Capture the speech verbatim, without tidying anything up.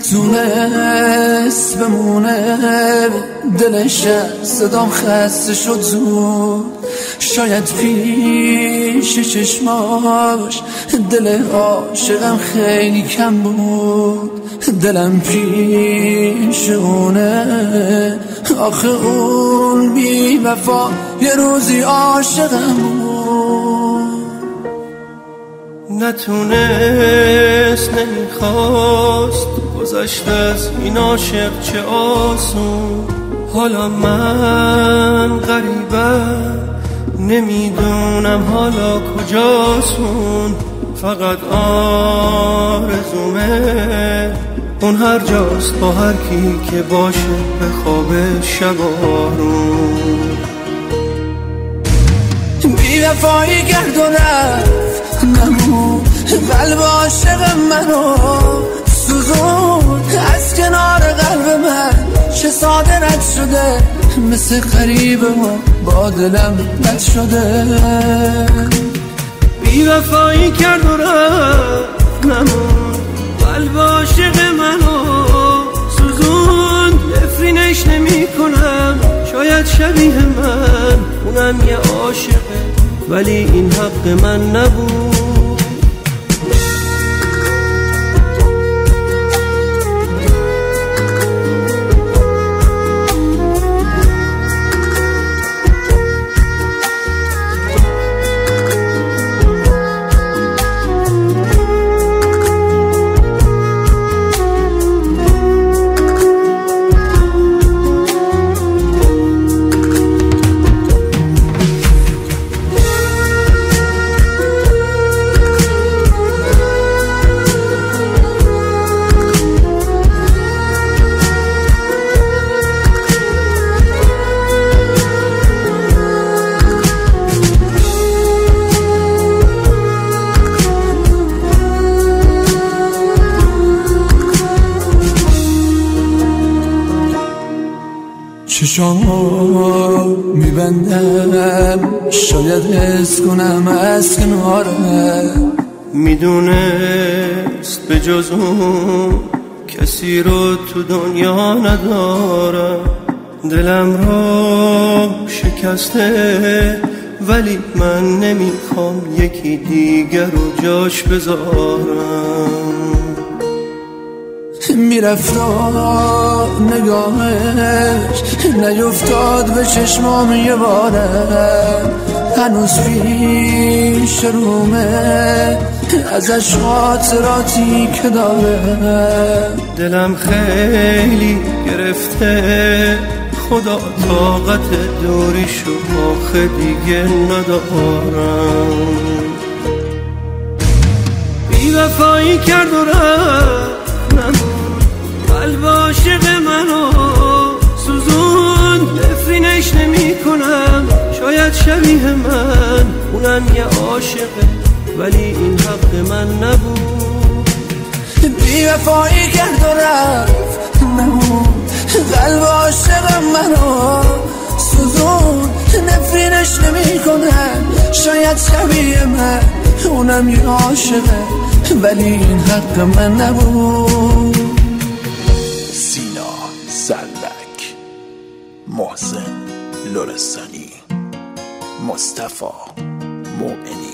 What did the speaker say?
نتونست بمونه دلش صدام خسته شد زود، شاید پیش چشماش دل عاشقم خیلی کم بود. دلم پیش اونه آخه اون بی وفا یه روزی عاشقم بود. نتونست نمیخواست گذشت از این عاشق چه آسون. حالا من غریبم نمیدونم حالا کجاسون. فقط آرزومه اون هر جاست با هر کی که باشه به خواب شبارون. بی وفایی کرد و رفت نمون قلب عاشق منو سوزون. از کنار قلب من چه ساده رد شده، مثل غریبه و با دلم رد شده. بی وفایی کرد و رفت نمون قلب عاشق منو سوزون. نفرینش نمی کنم شاید شبیه من اونم یه عاشقه ولی این حق من نبود. چشامو میبندم شاید حس کنم از کنارم. میدونست به جز اون کسی رو تو دنیا ندارم. دلم رو شکسته ولی من نمیخوام یکی دیگر رو جاش بذارم. میرفت نگاهش نیفتاد به چشمام یه بارم. هنوز پیش رومه ازش خاطراتی که دارم. دلم خیلی گرفته خدا طاقت دوریشو آخه دیگه ندارم. بی وفایی کرد و رفت قلب عاشق منو سوزون. نفرینش نمی کنم شاید شبیه من اونم یه عاشقه ولی این حق من نبود. بی وفایی کرد و رفت نمون قلب عاشق منو سوزون. نفرینش نمی کنم شاید شبیه من اونم یه عاشقه ولی این حق من نبود. سینا زلک، محسن لرستانی، مصطفی مومنی.